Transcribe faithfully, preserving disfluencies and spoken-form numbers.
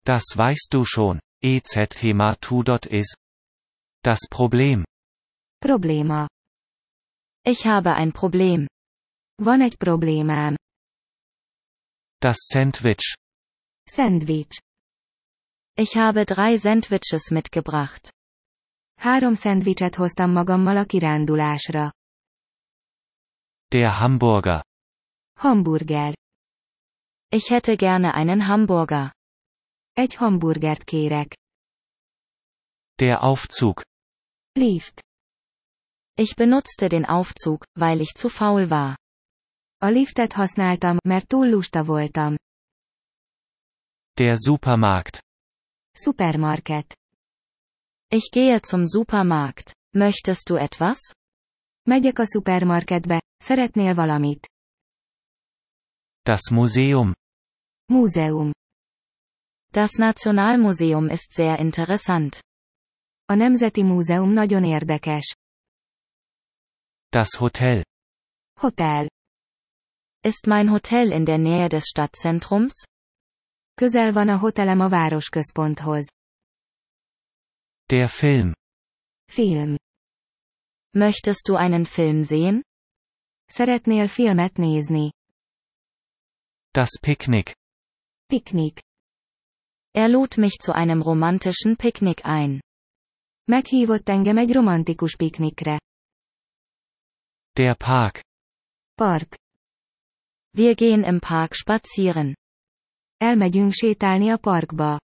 Das weißt du schon, ezthema-tu.is. Das Problem. Probléma. Ich habe ein Problem. Van egy problémám. Das Sandwich. Szendvics. Ich habe drei Sandwiches mitgebracht. Három szendvicset hoztam magammal a kirándulásra. Der Hamburger. Hamburger. Ich hätte gerne einen Hamburger. Egy hamburgert kérek. Der Aufzug. Lift. Ich benutzte den Aufzug, weil ich zu faul war. A liftet használtam, mert túl lusta voltam. Der Supermarkt. Supermarket. Ich gehe zum Supermarkt. Möchtest du etwas? Megyek a szupermarketbe, szeretnél valamit? Das Museum. Múzeum. Das Nationalmuseum ist sehr interessant. A Nemzeti Múzeum nagyon érdekes. Das Hotel. Hotel. Ist mein Hotel in der Nähe des Stadtzentrums? Közel van a hotelem a városközponthoz. Der Film. Film. Möchtest du einen Film sehen? Szeretnél filmet nézni? Das Picknick. Piknik. Er lud mich zu einem romantischen Picknick ein. Meghívott engem egy romantikus piknikre. Der Park. Park. Wir gehen im Park spazieren. Elmegyünk sétálni a parkba.